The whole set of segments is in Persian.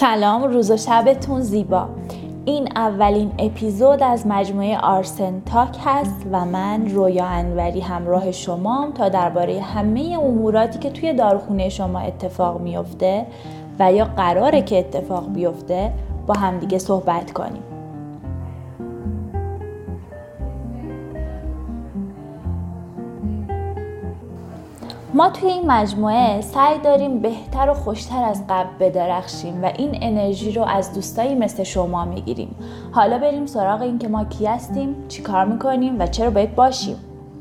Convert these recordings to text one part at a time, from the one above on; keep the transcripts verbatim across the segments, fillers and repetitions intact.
سلام، روز و شبتون زیبا. این اولین اپیزود از مجموعه آرسن تاک هست و من رویا انوری همراه شمام تا درباره همه اموراتی که توی داروخونه شما اتفاق میفته و یا قراره که اتفاق بیفته با همدیگه صحبت کنیم. ما توی این مجموعه سعی داریم بهتر و خوشتر از قبل بدرخشیم و این انرژی رو از دوستایی مثل شما میگیریم. حالا بریم سراغ این که ما کی هستیم، چی کار میکنیم و چرا باید باشیم.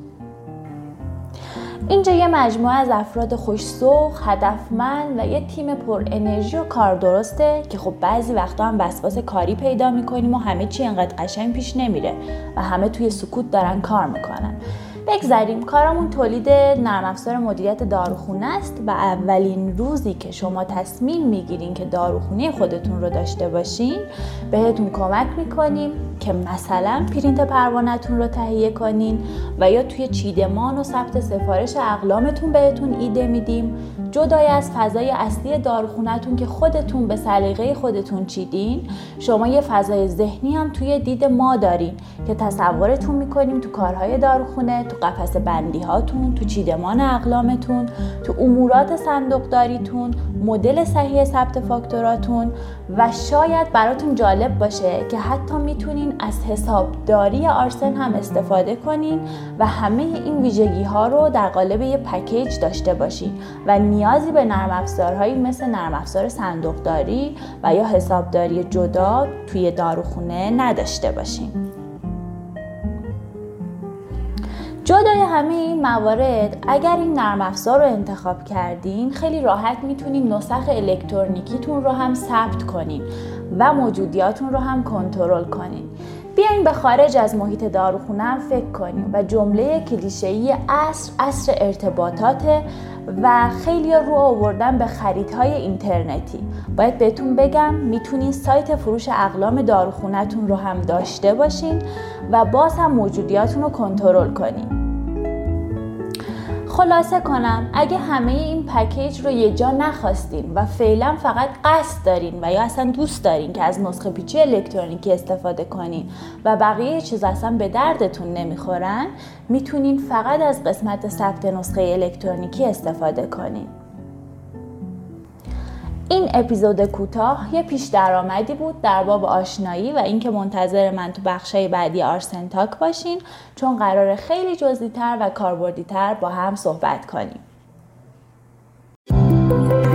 اینجا یه مجموعه از افراد خوش‌ذوق، هدفمند و یه تیم پر انرژی و کار درسته که خب بعضی وقتا هم وسواس کاری پیدا میکنیم و همه چی انقدر قشنگ پیش نمیره و همه توی سکوت دارن کار میکنن. بگذاریم کارمون تولید نرم افزار مدیریت داروخونه است و اولین روزی که شما تصمیم میگیرین که داروخونه خودتون رو داشته باشین بهتون کمک میکنیم که مثلا پرینت پروانه‌تون رو تهیه کنین و یا توی چیدمان و ثبت سفارش اقلامتون بهتون ایده میدیم. جدای از فضای اصلی داروخونه‌تون که خودتون به سلیقه خودتون چیدین، شما یه فضای ذهنی هم توی دید ما دارین که تصورتون میکنیم تو کارهای داروخونه، تو قفسه بندی هاتون، تو چیدمان اقلامتون، تو امورات صندوقداریتون، مدل صحیح ثبت فاکتوراتون و شاید براتون جالب باشه که حتی میتونین از حسابداری آرسن هم استفاده کنین و همه این ویژگی ها رو در قالب یه پکیج داشته باشین و نیازی به نرم افزارهایی مثل نرم افزار صندوقداری و یا حسابداری جدا توی داروخونه نداشته باشین. جدای همه این موارد، اگر این نرم افزار رو انتخاب کردین خیلی راحت میتونین نسخ الکترونیکیتون رو هم ثبت کنین و موجودیاتون رو هم کنترل کنین. بیاین به خارج از محیط داروخونه هم فکر کنیم و جمله کلیشه‌ای عصر عصر ارتباطاته و خیلی رو آوردن به خریدهای اینترنتی. باید بهتون بگم میتونین سایت فروش اقلام داروخونه‌تون رو هم داشته باشین و باز هم موجودیاتون رو کنترل کنین. خلاصه کنم، اگه همه این پکیج رو یه جا نخواستین و فعلا فقط قصد دارین و یا اصلا دوست دارین که از نسخه پیچی الکترونیکی استفاده کنین و بقیه چیز اصلا به دردتون نمیخورن، میتونین فقط از قسمت ثبت نسخه الکترونیکی استفاده کنین. این اپیزود کوتاه یه پیش درآمدی بود در باب آشنایی و اینکه منتظر من تو بخشای بعدی آرسن تاک باشین، چون قراره خیلی جزئی‌تر و کاربردی‌تر با هم صحبت کنیم.